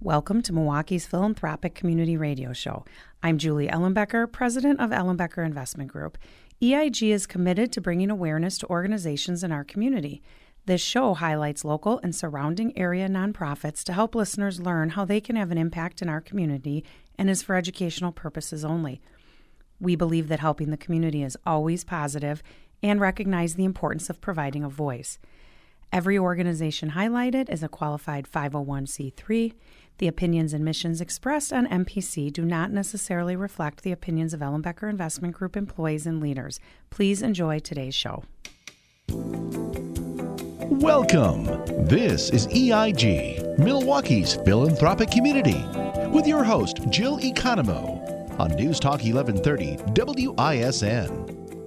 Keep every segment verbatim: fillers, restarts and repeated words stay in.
Welcome to Milwaukee's Philanthropic Community Radio Show. I'm Julie Ellenbecker, president of Ellenbecker Investment Group. E I G is committed to bringing awareness to organizations in our community. This show highlights local and surrounding area nonprofits to help listeners learn how they can have an impact in our community and is for educational purposes only. We believe that helping the community is always positive and recognize the importance of providing a voice. Every organization highlighted is a qualified five oh one c three. The opinions and missions expressed on M P C do not necessarily reflect the opinions of Ellenbecker Investment Group employees and leaders. Please enjoy today's show. Welcome. This is E I G, Milwaukee's Philanthropic Community, with your host, Jill Economou, on News Talk eleven thirty W I S N.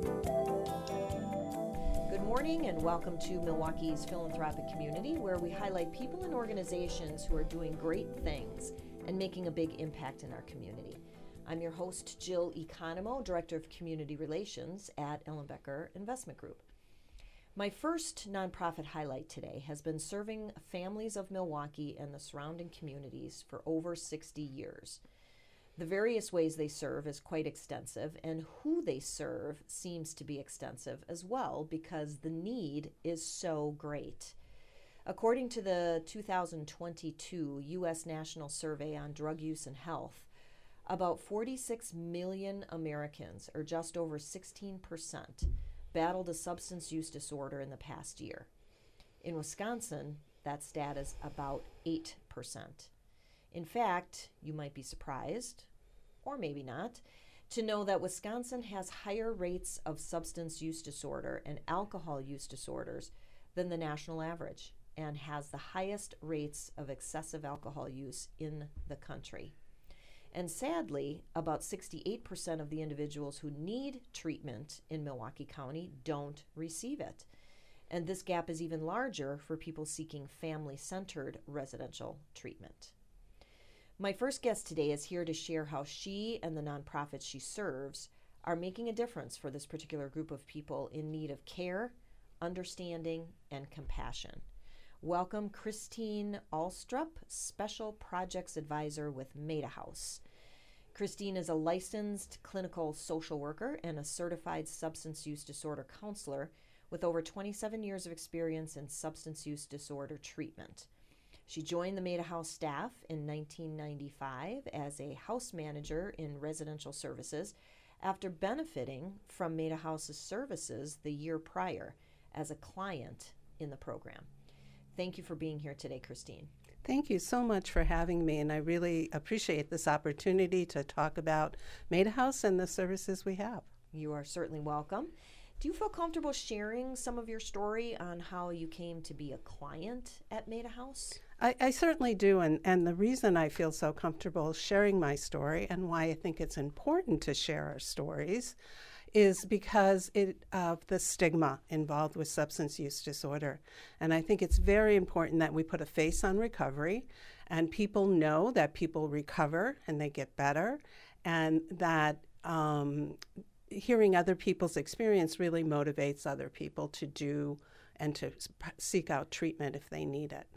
And welcome to Milwaukee's Philanthropic Community, where we highlight people and organizations who are doing great things and making a big impact in our community. I'm your host, Jill Economou, Director of Community Relations at Ellenbecker Investment Group. My first nonprofit highlight today has been serving families of Milwaukee and the surrounding communities for over sixty years. The various ways they serve is quite extensive, and who they serve seems to be extensive as well because the need is so great. According to the two thousand twenty-two U S National Survey on Drug Use and Health, about forty-six million Americans, or just over sixteen percent, battled a substance use disorder in the past year. In Wisconsin, that stat is about eight percent. In fact, you might be surprised, or maybe not, to know that Wisconsin has higher rates of substance use disorder and alcohol use disorders than the national average, and has the highest rates of excessive alcohol use in the country. And sadly, about sixty-eight percent of the individuals who need treatment in Milwaukee County don't receive it. And this gap is even larger for people seeking family-centered residential treatment. My first guest today is here to share how she and the nonprofits she serves are making a difference for this particular group of people in need of care, understanding, and compassion. Welcome, Christine Alstrup, Special Projects Advisor with Maida House. Christine is a licensed clinical social worker and a certified substance use disorder counselor with over twenty-seven years of experience in substance use disorder treatment. She joined the Maida House staff in nineteen ninety-five as a house manager in residential services after benefiting from Maida House's services the year prior as a client in the program. Thank you for being here today, Christine. Thank you so much for having me, and I really appreciate this opportunity to talk about Maida House and the services we have. You are certainly welcome. Do you feel comfortable sharing some of your story on how you came to be a client at Maida House? I, I certainly do, and, and the reason I feel so comfortable sharing my story and why I think it's important to share our stories is because it, of the stigma involved with substance use disorder. And I think it's very important that we put a face on recovery and people know that people recover and they get better, and that um, hearing other people's experience really motivates other people to do and to seek out treatment if they need it.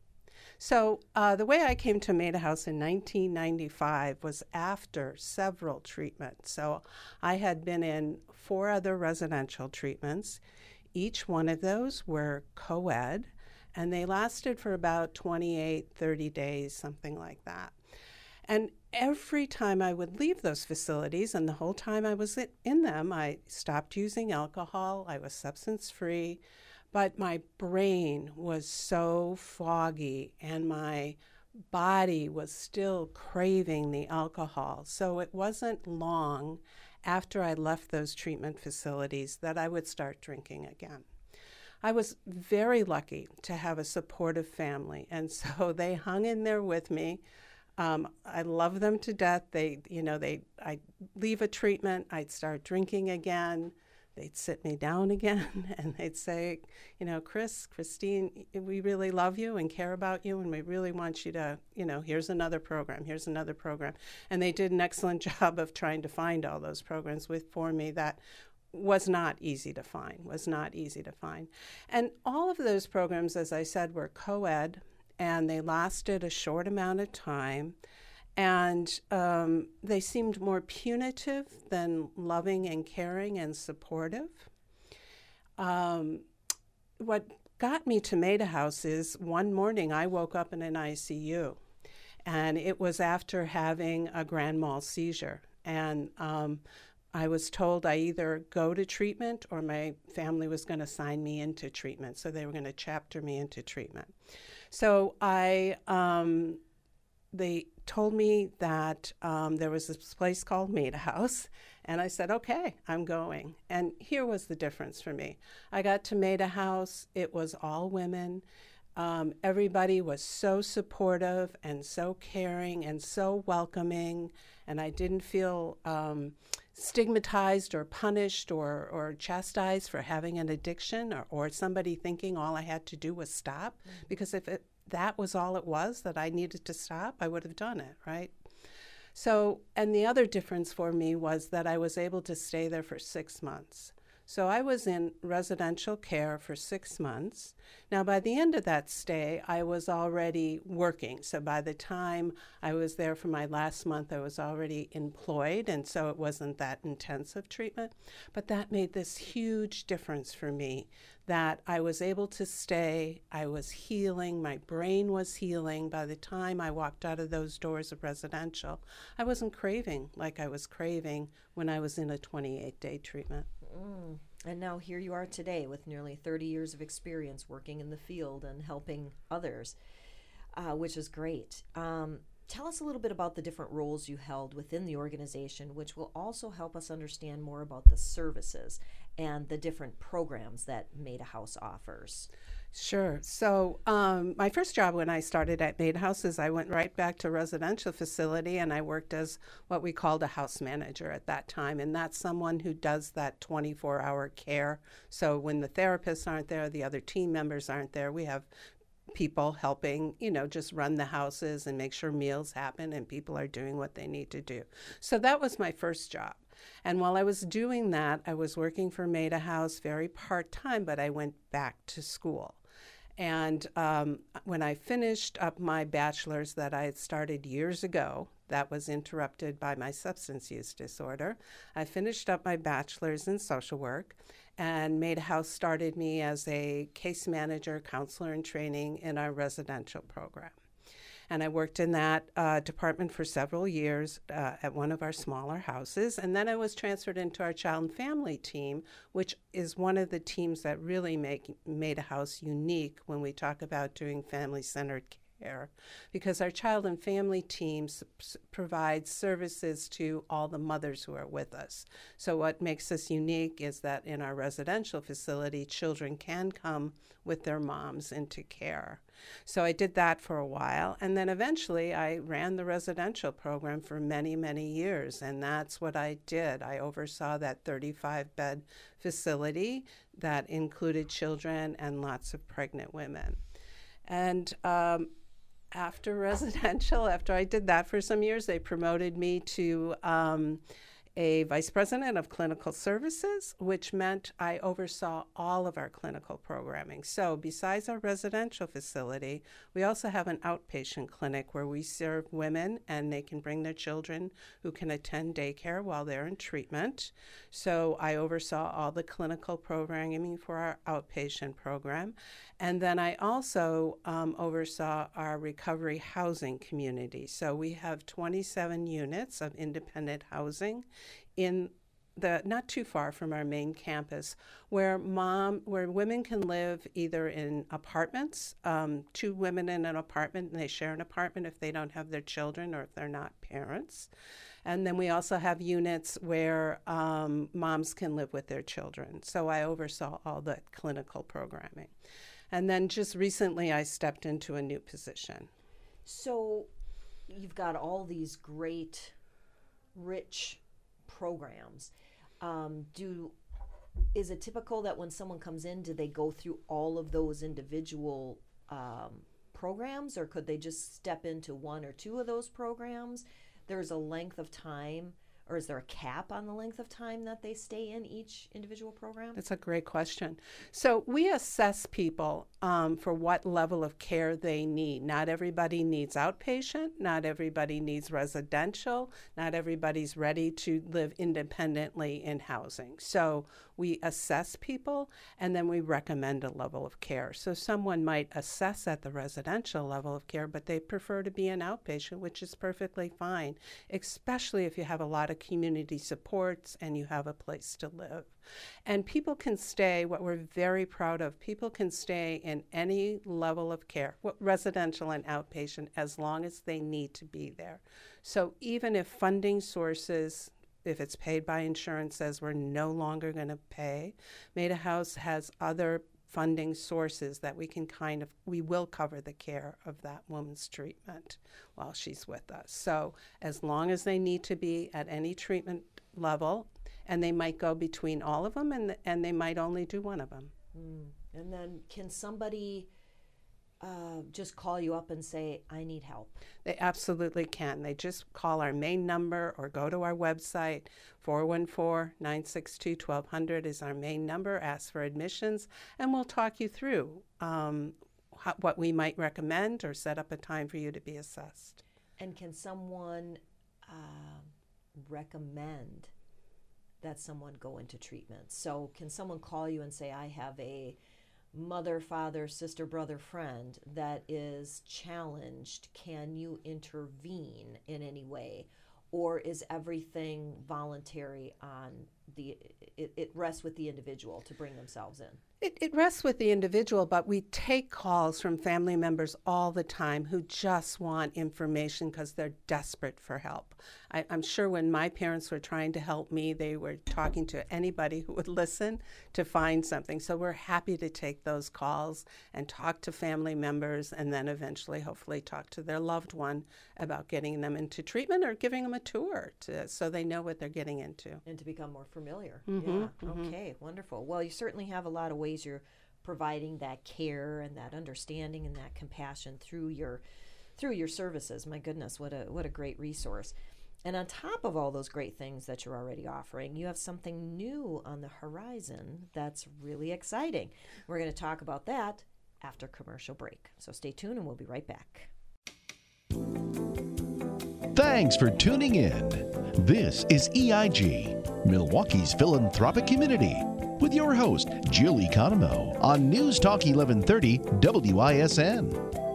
So uh, the way I came to Maida House in nineteen ninety-five was after several treatments. So I had been in four other residential treatments. Each one of those were co-ed, and they lasted for about twenty-eight, thirty days, something like that. And every time I would leave those facilities, and the whole time I was in them, I stopped using alcohol, I was substance-free, but my brain was so foggy and my body was still craving the alcohol. So it wasn't long after I left those treatment facilities that I would start drinking again. I was very lucky to have a supportive family, and so they hung in there with me. Um, I love them to death. They, you know, they, I'd leave a treatment, I'd start drinking again. They'd sit me down again and they'd say, you know, Chris, Christine, we really love you and care about you, and we really want you to, you know, here's another program, here's another program. And they did an excellent job of trying to find all those programs with for me that was not easy to find, was not easy to find. And all of those programs, as I said, were co-ed, and they lasted a short amount of time. And um, they seemed more punitive than loving and caring and supportive. Um, what got me to Maida House is one morning I woke up in an I C U, and it was after having a grand mal seizure. And um, I was told I either go to treatment or my family was going to sign me into treatment. So they were going to chapter me into treatment. So I, um, they told me that um, there was this place called Maida House, and I said, okay, I'm going. And here was the difference for me. I got to Maida House. It was all women. Um, everybody was so supportive and so caring and so welcoming, and I didn't feel um, stigmatized or punished or, or chastised for having an addiction, or, or somebody thinking all I had to do was stop. Mm-hmm. Because if it, that was all it was, that I needed to stop, I would have done it, right? So, and the other difference for me was that I was able to stay there for six months. So I was in residential care for six months. Now, by the end of that stay, I was already working. So by the time I was there for my last month, I was already employed, and so it wasn't that intensive treatment. But that made this huge difference for me, that I was able to stay, I was healing, my brain was healing. By the time I walked out of those doors of residential, I wasn't craving like I was craving when I was in a twenty-eight day treatment. Mm. And now here you are today with nearly thirty years of experience working in the field and helping others, uh, which is great. Um, tell us a little bit about the different roles you held within the organization, which will also help us understand more about the services and the different programs that Maida House offers. Sure. So um, my first job when I started at Maida House is I went right back to a residential facility, and I worked as what we called a house manager at that time. And that's someone who does that twenty-four hour care. So when the therapists aren't there, the other team members aren't there, we have people helping, you know, just run the houses and make sure meals happen and people are doing what they need to do. So that was my first job. And while I was doing that, I was working for Maida House very part-time, but I went back to school. And um, when I finished up my bachelor's that I had started years ago, that was interrupted by my substance use disorder, I finished up my bachelor's in social work, and Maida House started me as a case manager, counselor in training in our residential program. And I worked in that uh, department for several years uh, at one of our smaller houses. And then I was transferred into our child and family team, which is one of the teams that really make Maida House unique when we talk about doing family-centered care, because our child and family team s- provides services to all the mothers who are with us. So what makes us unique is that in our residential facility, children can come with their moms into care. So I did that for a while, and then eventually I ran the residential program for many, many years, and that's what I did. I oversaw that thirty-five bed facility that included children and lots of pregnant women. And um, after residential, after I did that for some years, they promoted me to um, a vice president of clinical services, which meant I oversaw all of our clinical programming. So besides our residential facility, we also have an outpatient clinic where we serve women, and they can bring their children who can attend daycare while they're in treatment. So I oversaw all the clinical programming for our outpatient program. And then I also um, oversaw our recovery housing community. So we have twenty-seven units of independent housing in the not too far from our main campus, where mom, where women can live either in apartments, um, two women in an apartment, and they share an apartment if they don't have their children or if they're not parents. And then we also have units where um, moms can live with their children. So I oversaw all the clinical programming. And then just recently I stepped into a new position. So you've got all these great, rich programs. Um, do is it typical that when someone comes in, do they go through all of those individual um, programs, or could they just step into one or two of those programs? There's a length of time, or is there a cap on the length of time that they stay in each individual program? That's a great question. So we assess people um, for what level of care they need. Not everybody needs outpatient, not everybody needs residential, not everybody's ready to live independently in housing. So we assess people and then we recommend a level of care. So someone might assess at the residential level of care, but they prefer to be an outpatient, which is perfectly fine, especially if you have a lot of community supports and you have a place to live. And people can stay, what we're very proud of, people can stay in any level of care, residential and outpatient, as long as they need to be there. So even if funding sources, if it's paid by insurance, says we're no longer going to pay, Maida House has other funding sources that we can kind of, we will cover the care of that woman's treatment while she's with us. So as long as they need to be at any treatment level, and they might go between all of them, and and they might only do one of them. Mm. And then can somebody uh, just call you up and say, I need help? They absolutely can. They just call our main number or go to our website. four one four, nine six two, one two zero zero is our main number. Ask for admissions, and we'll talk you through um, how, what we might recommend or set up a time for you to be assessed. And can someone uh, recommend that someone go into treatment? So can someone call you and say, I have a mother, father, sister, brother, friend that is challenged. Can you intervene in any way? Or is everything voluntary on the, it, it rests with the individual to bring themselves in? It, it rests with the individual, but we take calls from family members all the time who just want information because they're desperate for help. I, I'm sure when my parents were trying to help me, they were talking to anybody who would listen to find something. So we're happy to take those calls and talk to family members, and then eventually, hopefully, talk to their loved one about getting them into treatment or giving them a tour to, so they know what they're getting into. And to become more familiar. Mm-hmm, yeah. mm-hmm. Okay, wonderful. Well, you certainly have a lot of ways you're providing that care and that understanding and that compassion through your through your services. My goodness, what a what a great resource. And on top of all those great things that you're already offering, you have something new on the horizon that's really exciting. We're going to talk about that after commercial break. So stay tuned and we'll be right back. Thanks for tuning in. This is E I G, Milwaukee's philanthropic community, with your host, Jill Economou, on News Talk eleven thirty W I S N.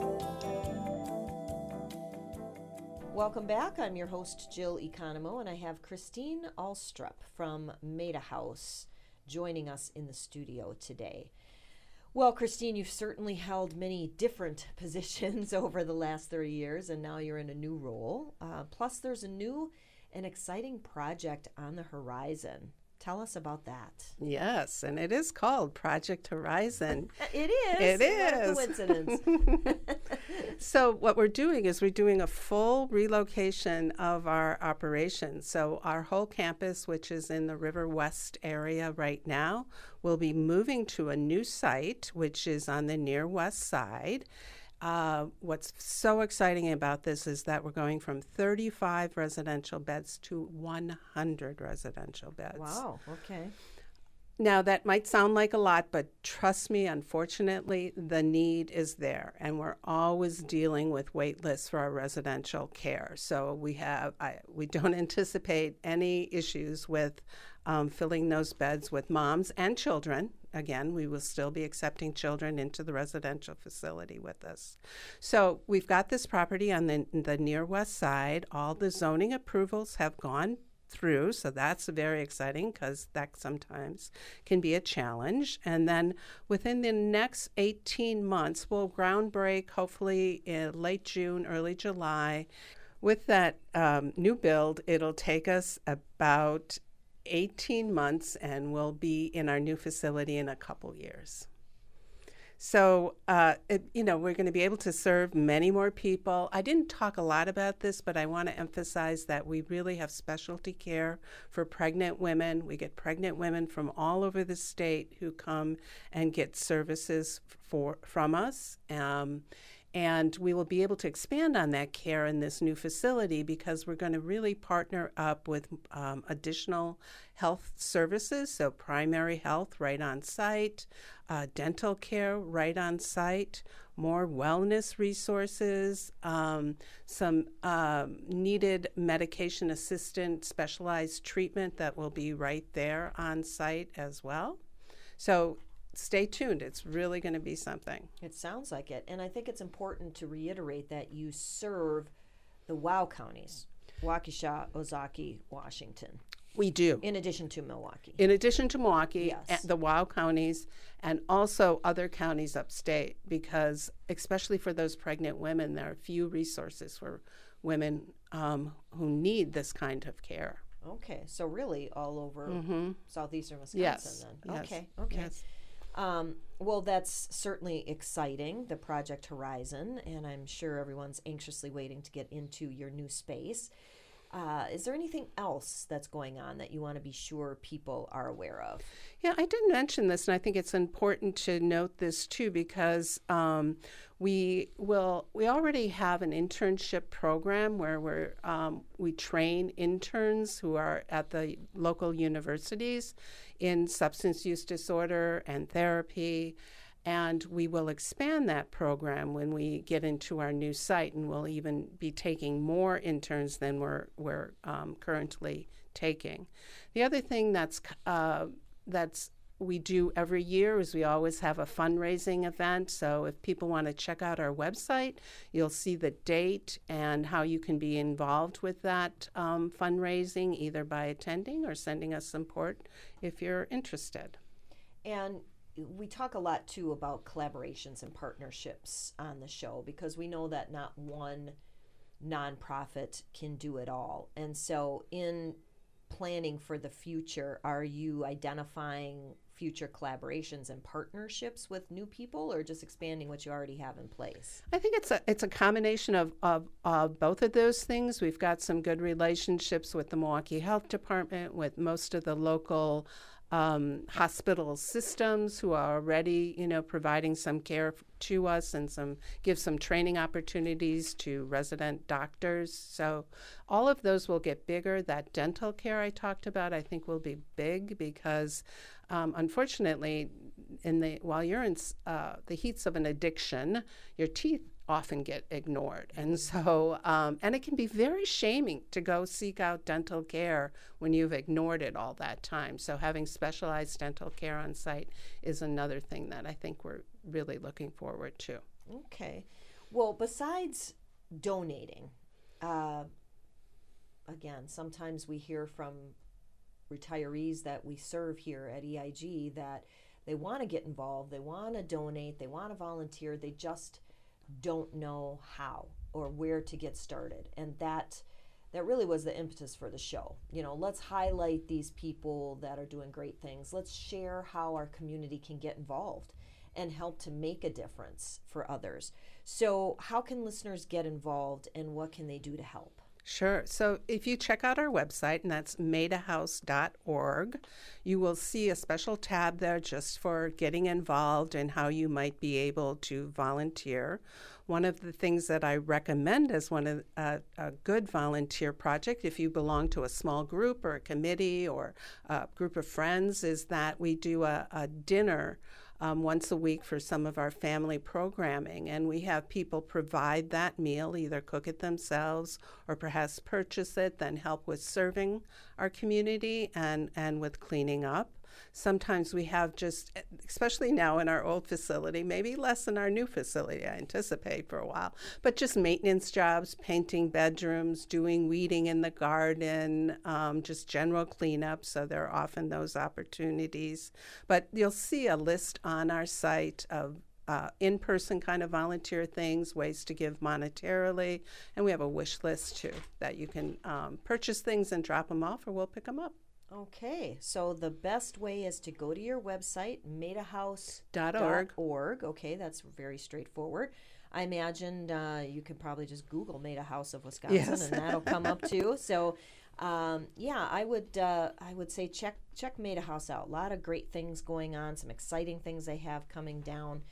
Welcome back. I'm your host, Jill Economou, and I have Christine Alstrup from Maida House joining us in the studio today. Well, Christine, you've certainly held many different positions over the last thirty years, and now you're in a new role. Uh, plus, there's a new and exciting project on the horizon. Tell us about that. Yes, and it is called Project Horizon. It is. It is. What a coincidence. So what we're doing is we're doing a full relocation of our operations. So our whole campus, which is in the River West area right now, will be moving to a new site, which is on the near west side. Uh, what's so exciting about this is that we're going from thirty-five residential beds to one hundred residential beds. Wow, okay. Now, that might sound like a lot, but trust me, unfortunately, the need is there, and we're always dealing with wait lists for our residential care. So we have, I, we don't anticipate any issues with um, filling those beds with moms and children. Again, we will still be accepting children into the residential facility with us. So we've got this property on the, the near west side. All the zoning approvals have gone through, so that's very exciting because that sometimes can be a challenge. And then within the next eighteen months, we'll ground break, hopefully in late June, early July. With that um, new build, it'll take us about eighteen months, and we'll be in our new facility in a couple years. So, uh, it, you know, we're going to be able to serve many more people. I didn't talk a lot about this, but I want to emphasize that we really have specialty care for pregnant women. We get pregnant women from all over the state who come and get services for from us. Um, And we will be able to expand on that care in this new facility because we're going to really partner up with um, additional health services, so primary health right on site, uh, dental care right on site, more wellness resources, um, some um, needed medication assistant specialized treatment that will be right there on site as well. So stay tuned. It's really going to be something. It sounds like it. And I think it's important to reiterate that you serve the WOW counties, Waukesha, Ozaukee, Washington. We do. In addition to Milwaukee. In addition to Milwaukee, Yes. the WOW counties, and also other counties upstate, because especially for those pregnant women, there are few resources for women um, who need this kind of care. Okay, so really all over Mm-hmm. southeastern Wisconsin Yes. then. Yes. Okay, okay. Yes. Um, well, that's certainly exciting, the Project Horizon, and I'm sure everyone's anxiously waiting to get into your new space. Uh, is there anything else that's going on that you want to be sure people are aware of? Yeah, I did mention this, and I think it's important to note this too, because um, we will we already have an internship program where we're um, we train interns who are at the local universities in substance use disorder and therapy. And we will expand that program when we get into our new site, and we'll even be taking more interns than we're, we're um, currently taking. The other thing that's uh, that's we do every year is we always have a fundraising event. So if people want to check out our website, you'll see the date and how you can be involved with that um, fundraising, either by attending or sending us support if you're interested. And we talk a lot too about collaborations and partnerships on the show because we know that not one nonprofit can do it all. And so in planning for the future, are you identifying future collaborations and partnerships with new people, or just expanding what you already have in place? I think it's a it's a combination of, of, of both of those things. We've got some good relationships with the Milwaukee Health Department, with most of the local Um, hospital systems who are already, you know, providing some care to us and some give some training opportunities to resident doctors. So all of those will get bigger. That dental care I talked about, I think, will be big because, um, unfortunately, in the while you're in uh, the heats of an addiction, your teeth often get ignored. And so, um, and it can be very shaming to go seek out dental care when you've ignored it all that time. So having specialized dental care on site is another thing that I think we're really looking forward to. Okay. Well, besides donating, uh, again, sometimes we hear from retirees that we serve here at E I G that they want to get involved, they want to donate, they want to volunteer, they just don't know how or where to get started. And that that really was the impetus for the show. You know, let's highlight these people that are doing great things. Let's share how our community can get involved and help to make a difference for others. So how can listeners get involved, and what can they do to help? Sure. So if you check out our website, and that's maida house dot org, you will see a special tab there just for getting involved and how you might be able to volunteer. One of the things that I recommend as one of uh, a good volunteer project, if you belong to a small group or a committee or a group of friends, is that we do a, a dinner Um, once a week for some of our family programming, and we have people provide that meal, either cook it themselves or perhaps purchase it, then help with serving our community and, and with cleaning up. Sometimes we have just, especially now in our old facility, maybe less in our new facility, I anticipate for a while, but just maintenance jobs, painting bedrooms, doing weeding in the garden, um, just general cleanup. So there are often those opportunities. But you'll see a list on our site of uh, in-person kind of volunteer things, ways to give monetarily, and we have a wish list too that you can um, purchase things and drop them off, or we'll pick them up. Okay, so the best way is to go to your website, maida house Dot dot org. org. Okay, that's very straightforward. I imagine uh, you could probably just Google Maida House of Wisconsin, Yes. and that'll come up too. So, um, yeah, I would uh, I would say check check Maida House out. A lot of great things going on, some exciting things they have coming down.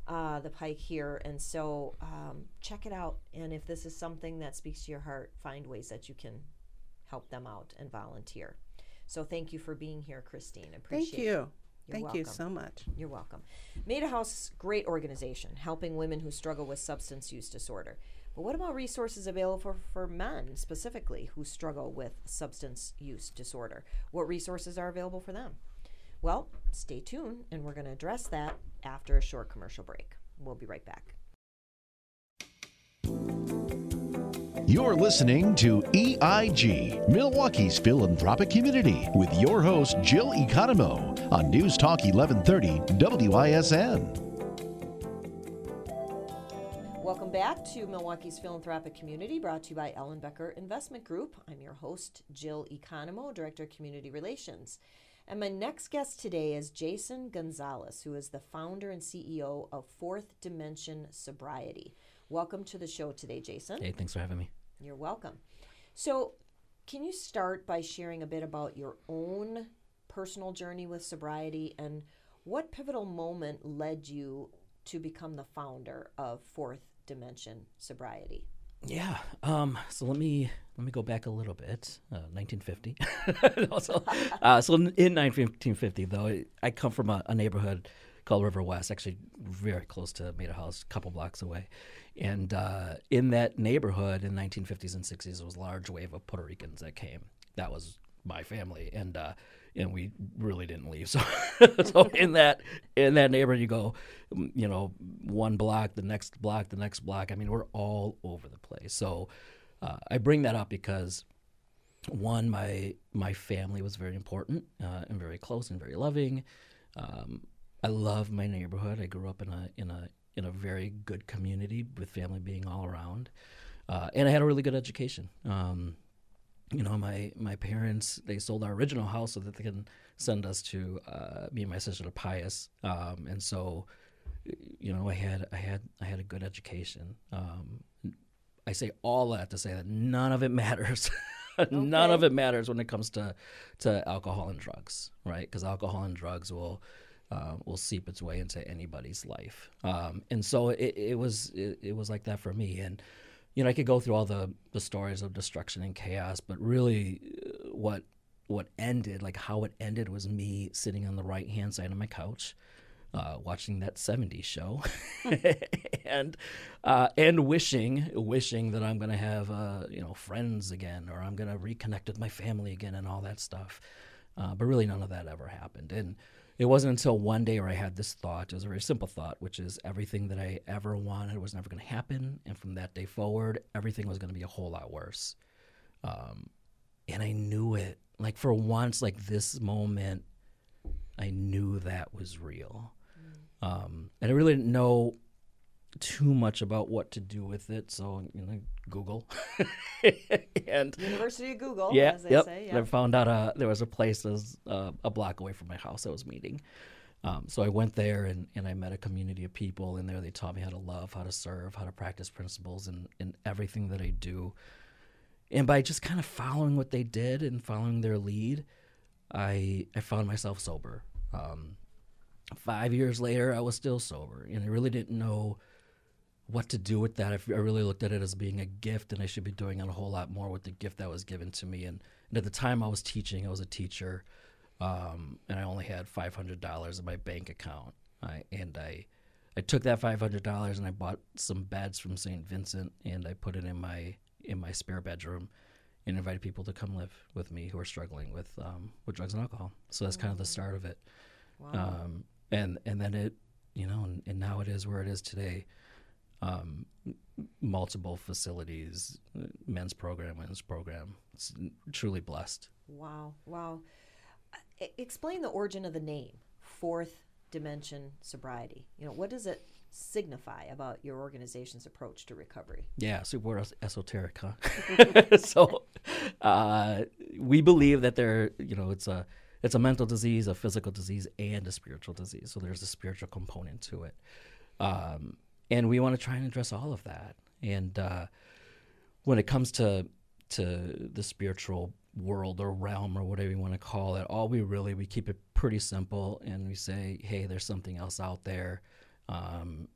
uh, the pike here. And so um, check it out. And if this is something that speaks to your heart, find ways that you can help them out and volunteer. So thank you for being here, Christine. Appreciate Thank you. it. You're Thank welcome. you so much. You're welcome. Maida House, great organization, helping women who struggle with substance use disorder. But what about resources available for, for men specifically who struggle with substance use disorder? What resources are available for them? Well, stay tuned, and we're going to address that after a short commercial break. We'll be right back. You're listening to E I G, Milwaukee's philanthropic community, with your host, Jill Economou, on News Talk eleven thirty W I S N. Welcome back to Milwaukee's philanthropic community, brought to you by Ellenbecker Investment Group. I'm your host, Jill Economou, Director of Community Relations. And my next guest today is Jason Gonzalez, who is the founder and C E O of Fourth Dimension Sobriety. Welcome to the show today, Jason. Hey, thanks for having me. You're welcome. So, can you start by sharing a bit about your own personal journey with sobriety and what pivotal moment led you to become the founder of Fourth Dimension Sobriety? Yeah. Um, so let me let me go back a little bit. Uh, nineteen fifty. so, uh, so in nineteen fifty, though, I come from a, a neighborhood called River West, actually very close to Maida House, a couple blocks away. And uh, in that neighborhood in the nineteen fifties and sixties, there was a large wave of Puerto Ricans that came. That was my family, and uh, and we really didn't leave. So, so in that in that neighborhood, you go, you know, one block, the next block, the next block. I mean, we're all over the place. So uh, I bring that up because, one, my my family was very important uh, and very close and very loving. Um, I love my neighborhood. I grew up in a in a in a very good community with family being all around, uh, and I had a really good education. Um, you know, my my parents, they sold our original house so that they can send us to uh, me and my sister to Pius, um, and so, you know, I had I had I had a good education. Um, I say all that to say that none of it matters. Okay. None of it matters when it comes to to alcohol and drugs, right? Because alcohol and drugs will. Uh, will seep its way into anybody's life, um, and so it, it was it, it was like that for me. And you know, I could go through all the, the stories of destruction and chaos, but really, uh, what what ended, like how it ended, was me sitting on the right hand side of my couch, uh, watching that seventies show, and uh, and wishing wishing that I'm gonna have uh, you know friends again, or I'm gonna reconnect with my family again, and all that stuff. Uh, but really, none of that ever happened. And it wasn't until one day where I had this thought. It was a very simple thought, which is everything that I ever wanted was never going to happen. And from that day forward, everything was going to be a whole lot worse. Um, and I knew it. Like for once, like this moment, I knew that was real. Mm. Um, and I really didn't know too much about what to do with it. So, you know, Google. and University of Google, yeah, as they yep. say. And I found out uh, there was a place that was uh, a block away from my house I was meeting. Um, so I went there and, and I met a community of people. And there they taught me how to love, how to serve, how to practice principles in, in everything that I do. And by just kind of following what they did and following their lead, I I found myself sober. Um, five years later, I was still sober. And I really didn't know what to do with that. I really looked at it as being a gift, and I should be doing a whole lot more with the gift that was given to me. And, and at the time I was teaching, I was a teacher, um, and I only had five hundred dollars in my bank account. I, and I I took that five hundred dollars and I bought some beds from Saint Vincent, and I put it in my in my spare bedroom and invited people to come live with me who are struggling with um, with drugs and alcohol. So that's kind of the start of it. Wow. Um, and and then it, you know, and, and now it is where it is today. Um, multiple facilities, men's program, women's program. It's truly blessed. Wow, wow. Uh, explain the origin of the name, Fourth Dimension Sobriety. You know, what does it signify about your organization's approach to recovery? Yeah, super esoteric, huh? so, uh, we believe that there, you know, it's a it's a mental disease, a physical disease, and a spiritual disease. So there's a spiritual component to it. Um, And we want to try and address all of that. And uh, when it comes to to the spiritual world or realm or whatever you want to call it, all we really, we keep it pretty simple, and we say, hey, there's something else out there. Um,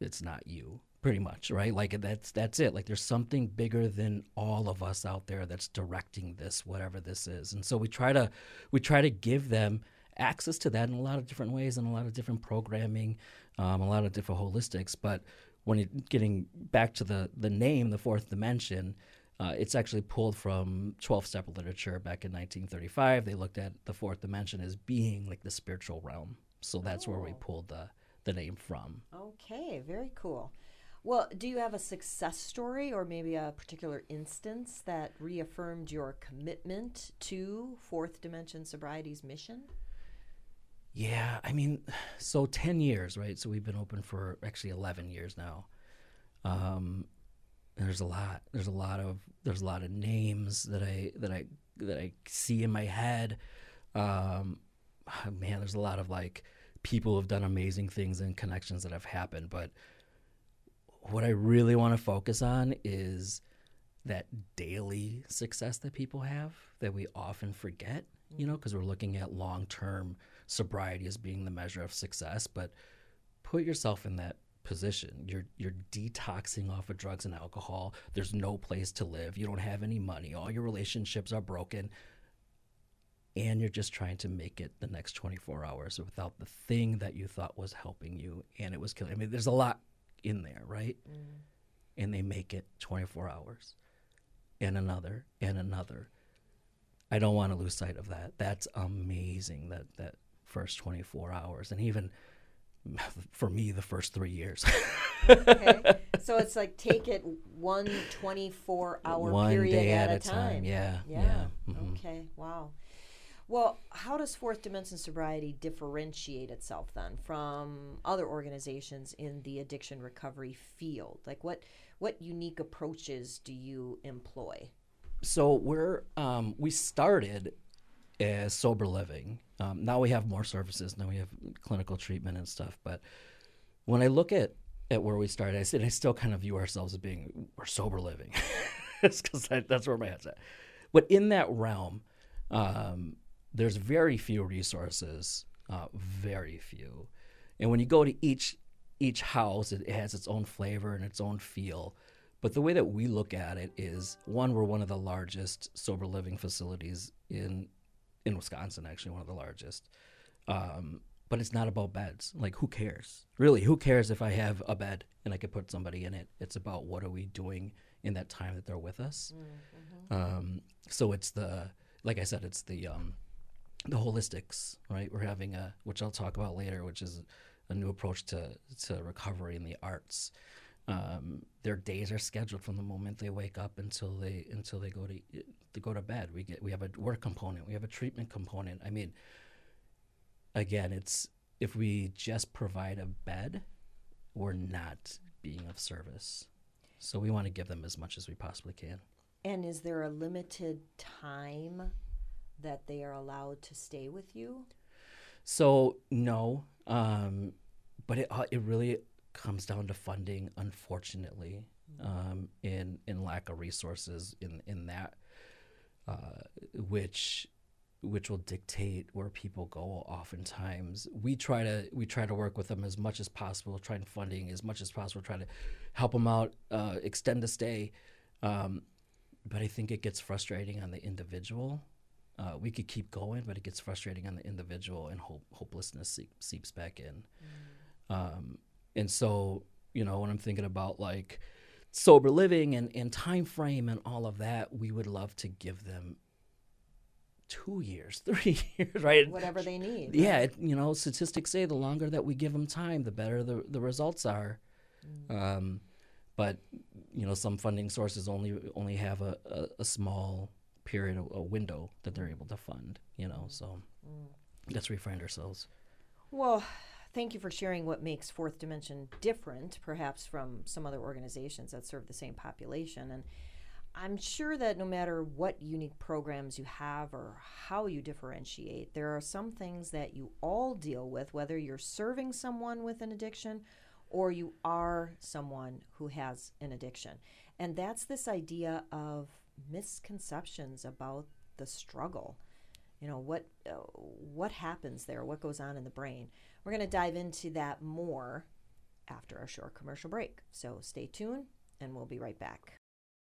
it's not you, pretty much, right? Like that's that's it. Like there's something bigger than all of us out there that's directing this, whatever this is. And so we try to we try to give them access to that in a lot of different ways and a lot of different programming, um, a lot of different holistics. But when you're getting back to the the name, the fourth dimension, uh, it's actually pulled from twelve-step literature back in nineteen thirty-five. They looked at the fourth dimension as being like the spiritual realm. So that's oh. where we pulled the, the name from. Okay, very cool. Well, do you have a success story or maybe a particular instance that reaffirmed your commitment to Fourth Dimension Sobriety's mission? Yeah, I mean, so ten years, right? So we've been open for actually eleven years now. Um, and there's a lot. There's a lot of there's a lot of names that I that I that I see in my head. Um, man, there's a lot of like people who have done amazing things and connections that have happened. But what I really want to focus on is that daily success that people have that we often forget, you know, because we're looking at long-term sobriety as being the measure of success. But put yourself in that position. You're you're detoxing off of drugs and alcohol. There's no place to live. You don't have any money. All your relationships are broken. And you're just trying to make it the next twenty-four hours without the thing that you thought was helping you, and it was killing. I mean, there's a lot in there, right? Mm. And they make it twenty-four hours and another and another. I don't want to lose sight of that. That's amazing, that that first twenty-four hours. And even for me, the first three years. Okay. So it's like take it one twenty-four hour one period day at, at a time. time. Yeah. Yeah. yeah. Mm-hmm. Okay. Wow. Well, how does Fourth Dimension Sobriety differentiate itself then from other organizations in the addiction recovery field? Like what what unique approaches do you employ? So we're um, we started as sober living. Um, now we have more services. Now we have clinical treatment and stuff. But when I look at, at where we started, I said I still kind of view ourselves as being we're sober living. It's because that's where my head's at. But in that realm, um, there's very few resources, uh, very few. And when you go to each each house, it, it has its own flavor and its own feel. But the way that we look at it is, one, we're one of the largest sober living facilities in in Wisconsin, actually one of the largest. Um, but it's not about beds. Like, who cares? Really, who cares if I have a bed and I could put somebody in it? It's about what are we doing in that time that they're with us. Mm-hmm. Um, so it's the, like I said, it's the um, the holistics, right? We're having a, which I'll talk about later, which is a new approach to, to recovery in the arts. Um, their days are scheduled from the moment they wake up until they until they go to to go to bed. We get we have a work component, we have a treatment component. I mean, again, it's if we just provide a bed, we're not being of service. So we want to give them as much as we possibly can. And is there a limited time that they are allowed to stay with you? So no, um, but it uh, it really comes down to funding, unfortunately, um, in in lack of resources in in that, uh, which which will dictate where people go. Oftentimes, we try to we try to work with them as much as possible, try and funding as much as possible, try to help them out, uh, extend the stay. Um, but I think it gets frustrating on the individual. Uh, we could keep going, but it gets frustrating on the individual, and hope, hopelessness seep, seeps back in. Mm. Um, And so, you know, when I'm thinking about like sober living and, and time frame and all of that, we would love to give them two years, three years, right? Whatever they need. Yeah, right? it, you know, statistics say the longer that we give them time, the better the, the results are. Mm. Um, but, you know, some funding sources only only have a, a, a small period, a, a window that they're able to fund, you know, so mm. that's where we find ourselves. Well, thank you for sharing what makes Fourth Dimension different, perhaps from some other organizations that serve the same population. And I'm sure that no matter what unique programs you have or how you differentiate, there are some things that you all deal with, whether you're serving someone with an addiction or you are someone who has an addiction. And that's this idea of misconceptions about the struggle. You know, what uh, what happens there, what goes on in the brain. We're going to dive into that more after our short commercial break. So stay tuned, and we'll be right back.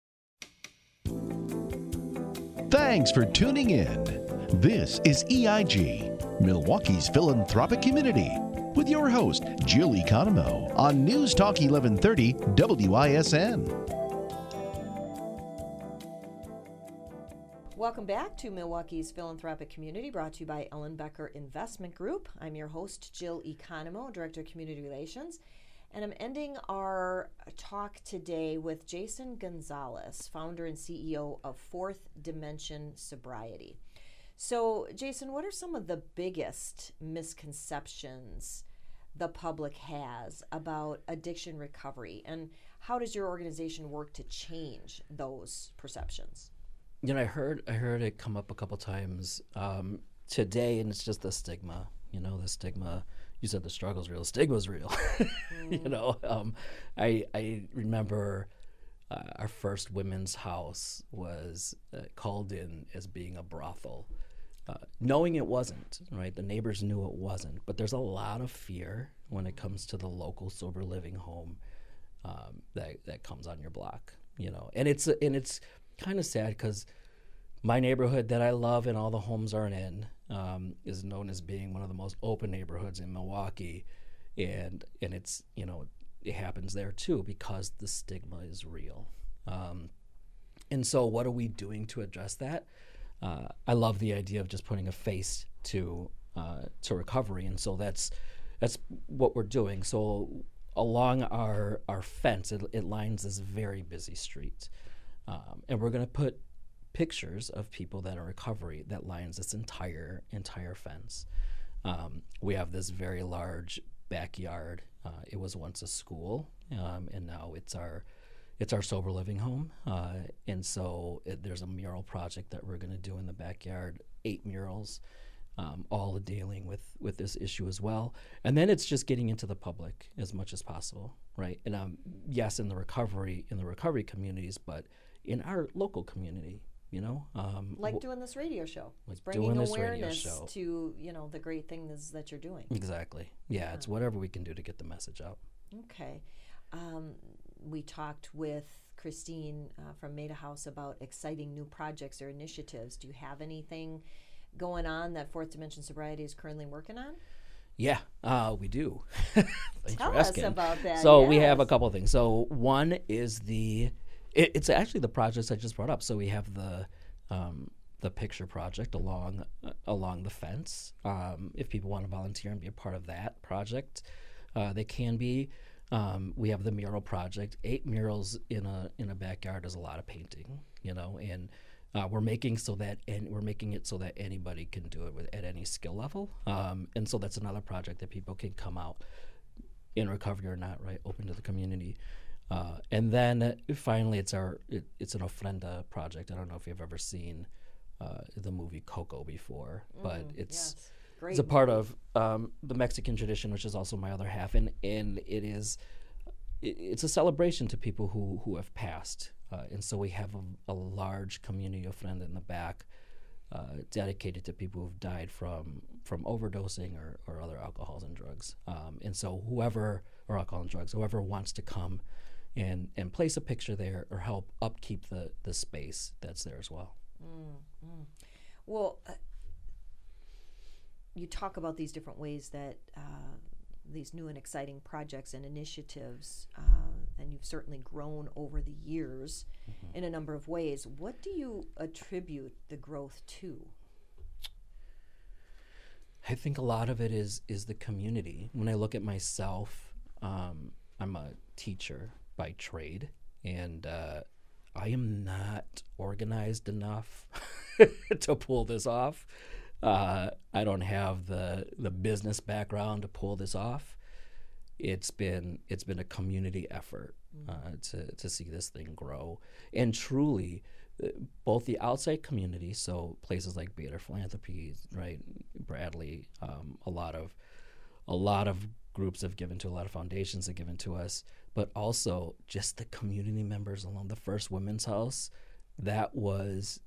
Thanks for tuning in. This is E I G, Milwaukee's philanthropic community, with your host, Jill Economou, on News Talk eleven thirty W I S N. Welcome back to Milwaukee's Philanthropic Community, brought to you by Ellenbecker Investment Group. I'm your host, Jill Economou, Director of Community Relations. And I'm ending our talk today with Jason Gonzalez, founder and C E O of Fourth Dimension Sobriety. So, Jason, what are some of the biggest misconceptions the public has about addiction recovery, and how does your organization work to change those perceptions? You know, I heard I heard it come up a couple times um, today, and it's just the stigma. You know, the stigma. You said the struggle's real. The stigma's real. mm. You know, um, I I remember uh, our first women's house was uh, called in as being a brothel, uh, knowing it wasn't. Right, the neighbors knew it wasn't, but there's a lot of fear when it comes to the local sober living home um, that that comes on your block. You know, and it's and it's kind of sad because my neighborhood that I love and all the homes are in um, is known as being one of the most open neighborhoods in Milwaukee, and and it's, you know, it happens there too because the stigma is real. Um, and so what are we doing to address that? Uh, I love the idea of just putting a face to uh, to recovery, and so that's that's what we're doing. So along our our fence, it, it lines this very busy street, um, and we're going to put pictures of people that are in recovery that lines this entire entire fence. Um, we have this very large backyard. Uh, it was once a school, um, and now it's our it's our sober living home. Uh, and so it, there's a mural project that we're going to do in the backyard. Eight murals, um, all dealing with with this issue as well. And then it's just getting into the public as much as possible, right? And um, yes, in the recovery in the recovery communities, but in our local community. You know, um, like doing this radio show. Like it's bringing doing this awareness show. to, you know, the great things that you're doing. Exactly. Yeah, yeah, it's whatever we can do to get the message out. Okay. Um, we talked with Christine uh, from Maida House about exciting new projects or initiatives. Do you have anything going on that Fourth Dimension Sobriety is currently working on? Yeah, uh, we do. Thanks Tell for us asking. about that. So yes. we have a couple of things. So one is the It, it's actually the projects I just brought up. So we have the um, the picture project along uh, along the fence. Um, if people want to volunteer and be a part of that project, uh, they can be. Um, we have the mural project. Eight murals in a in a backyard is a lot of painting, you know, and uh, we're making so that and we're making it so that anybody can do it with, at any skill level. Um, and so that's another project that people can come out in recovery or not, right, open to the community. Uh, and then uh, finally, it's our it, it's an ofrenda project. I don't know if you've ever seen uh, the movie Coco before, mm, but it's yes. Great it's a movie. part of um, the Mexican tradition, which is also my other half, and and it is it, it's a celebration to people who who have passed, uh, and so we have a, a large community ofrenda in the back uh, dedicated to people who've died from from overdosing or, or other alcohols and drugs, um, and so whoever or alcohol and drugs, whoever wants to come and and place a picture there or help upkeep the, the space that's there as well. Mm, mm. Well, uh, you talk about these different ways that uh, these new and exciting projects and initiatives, uh, and you've certainly grown over the years mm-hmm. in a number of ways. What do you attribute the growth to? I think a lot of it is is the community. When I look at myself, um, I'm a teacher by trade, and uh, I am not organized enough to pull this off. Uh, I don't have the the business background to pull this off. It's been it's been a community effort uh, to to see this thing grow, and truly, uh, both the outside community, so places like Bader Philanthropy, right, Bradley, um, a lot of a lot of groups have given to a lot of foundations have given to us, but also just the community members along the first women's house. That was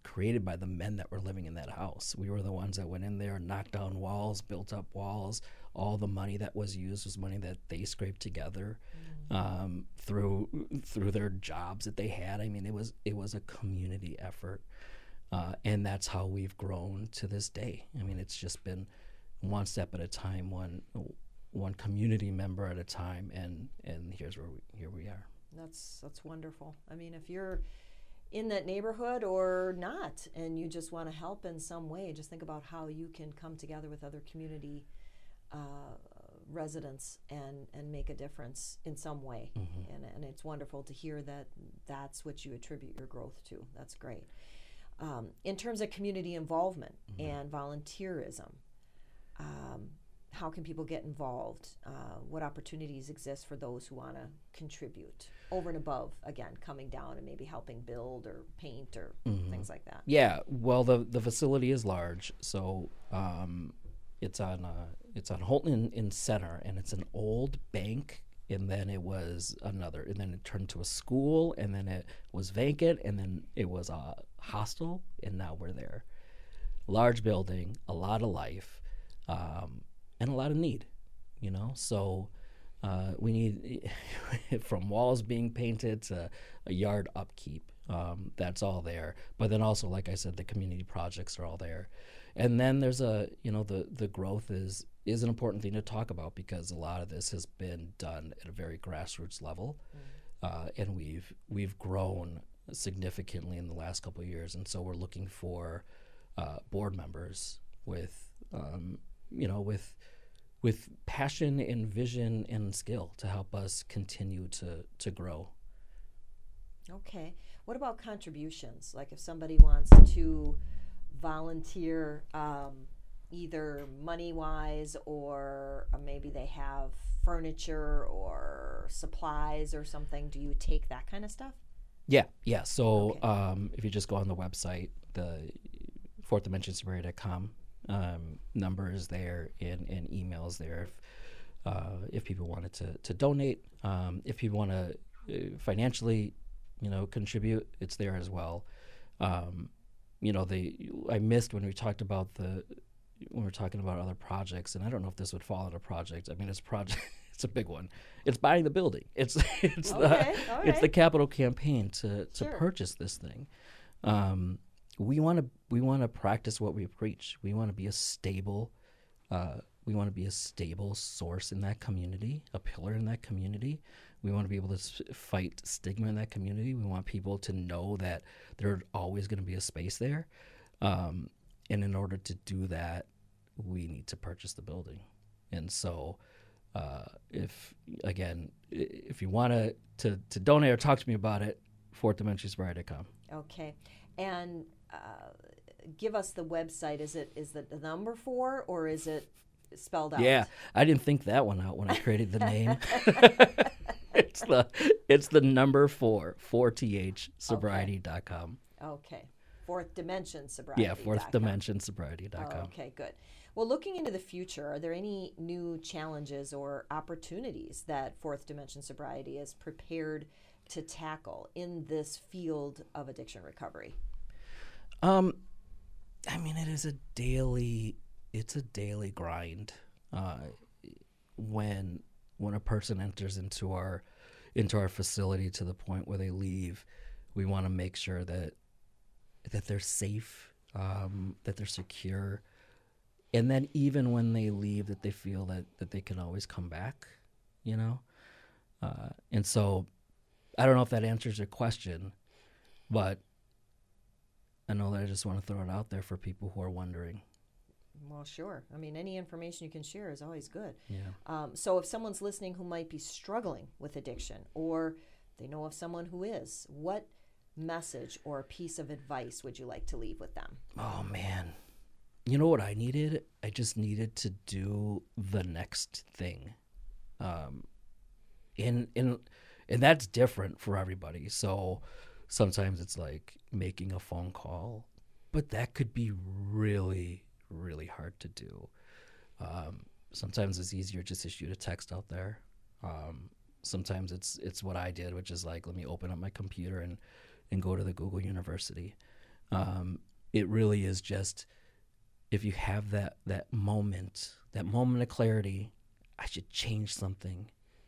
created by the men that were living in that house. We were the ones that went in there, knocked down walls, built up walls. All the money that was used was money that they scraped together mm. um, through through their jobs that they had. I mean, it was it was a community effort, uh, and that's how we've grown to this day. I mean, it's just been one step at a time, one one community member at a time, and and here's where we, here we are. That's that's wonderful. I mean, if you're in that neighborhood or not, and you just want to help in some way, just think about how you can come together with other community uh, residents and, and make a difference in some way. Mm-hmm. And, and it's wonderful to hear that that's what you attribute your growth to. That's great. Um, in terms of community involvement mm-hmm. and volunteerism, um, how can people get involved? Uh, what opportunities exist for those who want to contribute over and above, again, coming down and maybe helping build or paint or mm-hmm. things like that? Yeah, well, the the facility is large, so um, it's on uh, it's on Holton in, in Center, and it's an old bank, and then it was another, and then it turned to a school, and then it was vacant, and then it was a hostel, and now we're there. Large building, a lot of life. Um, and a lot of need, you know. So uh, we need from walls being painted to a yard upkeep. Um, that's all there. But then also, like I said, the community projects are all there. And then there's a, you know, the the growth is is an important thing to talk about because a lot of this has been done at a very grassroots level, mm. uh, and we've we've grown significantly in the last couple of years. And so we're looking for uh, board members with, um, you know, with with passion and vision and skill to help us continue to, to grow. Okay. What about contributions? Like if somebody wants to volunteer um, either money-wise or uh, maybe they have furniture or supplies or something, do you take that kind of stuff? Yeah, yeah. So okay. um, if you just go on the website, the fourth dimension sobriety dot com, Um, number is there and, and emails there if, uh, if people wanted to, to donate. Um, if people want to uh, financially, you know, contribute, it's there as well. Um, you know, the I missed when we talked about the when we're talking about other projects, and I don't know if this would fall under project. I mean, it's project. It's a big one. It's buying the building. It's it's okay, the right. it's the capital campaign to to Sure. purchase this thing. Um, We want to we want to practice what we preach. We want to be a stable, uh, we want to be a stable source in that community, a pillar in that community. We want to be able to s- fight stigma in that community. We want people to know that there's always going to be a space there, um, and in order to do that, we need to purchase the building. And so, uh, if again, if you want to to to donate or talk to me about it, fourth dimension sobriety dot com. Okay. And uh, give us the website. Is it is it the number four or is it spelled out? Yeah, I didn't think that one out when I created the name. it's the it's the number four, four T H sobriety dot com. Okay. okay. Fourth dimension sobriety. Yeah, fourth dimension sobriety dot com. Oh, okay, good. Well, looking into the future, are there any new challenges or opportunities that Fourth Dimension Sobriety is prepared to tackle in this field of addiction recovery? Um, I mean, it is a daily, it's a daily grind. Uh, when when a person enters into our into our facility to the point where they leave, we want to make sure that that they're safe, um, that they're secure, and then even when they leave, that they feel that that they can always come back. You know, uh, and so. I don't know if that answers your question, but I know that I just want to throw it out there for people who are wondering. Well, sure. I mean, any information you can share is always good. Yeah. Um, so if someone's listening who might be struggling with addiction or they know of someone who is, what message or piece of advice would you like to leave with them? Oh, man. You know what I needed? I just needed to do the next thing. Um, in in... And that's different for everybody. So sometimes it's like making a phone call, but that could be really, really hard to do. Um, sometimes it's easier just to shoot a text out there. Um, sometimes it's it's what I did, which is like, let me open up my computer and, and go to the Google University. Um, it really is just, if you have that, that moment, that moment of clarity, I should change something,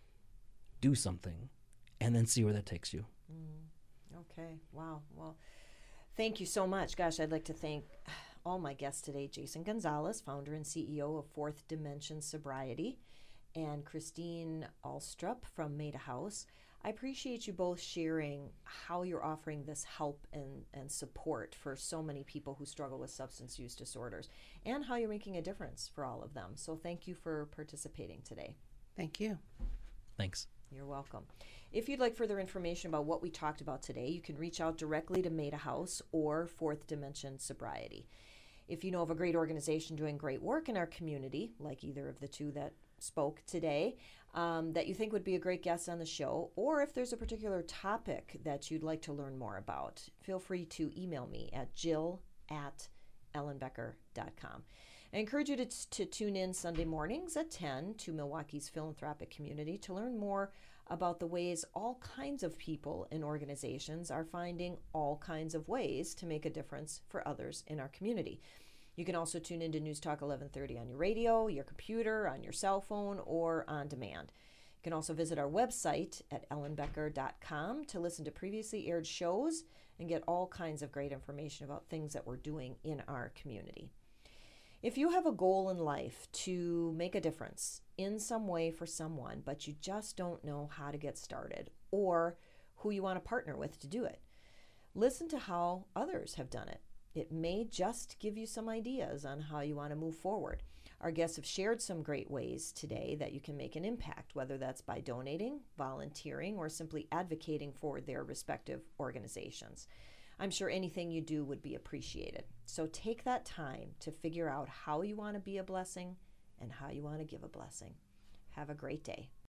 do something, and then see where that takes you. Mm, okay. Wow. Well, thank you so much. Gosh, I'd like to thank all my guests today, Jason Gonzalez, founder and C E O of Fourth Dimension Sobriety, and Christine Alstrup from Maida House. I appreciate you both sharing how you're offering this help and, and support for so many people who struggle with substance use disorders, and how you're making a difference for all of them. So thank you for participating today. Thank you. Thanks. You're welcome. If you'd like further information about what we talked about today, you can reach out directly to Maida House or Fourth Dimension Sobriety. If you know of a great organization doing great work in our community, like either of the two that spoke today, um, that you think would be a great guest on the show, or if there's a particular topic that you'd like to learn more about, feel free to email me at jill at ellenbecker dot com. I encourage you to, to tune in Sunday mornings at ten to Milwaukee's Philanthropic Community to learn more about the ways all kinds of people and organizations are finding all kinds of ways to make a difference for others in our community. You can also tune into News Talk eleven thirty on your radio, your computer, on your cell phone, or on demand. You can also visit our website at ellen becker dot com to listen to previously aired shows and get all kinds of great information about things that we're doing in our community. If you have a goal in life to make a difference in some way for someone, but you just don't know how to get started or who you want to partner with to do it, listen to how others have done it. It may just give you some ideas on how you want to move forward. Our guests have shared some great ways today that you can make an impact, whether that's by donating, volunteering, or simply advocating for their respective organizations. I'm sure anything you do would be appreciated. So take that time to figure out how you want to be a blessing and how you want to give a blessing. Have a great day.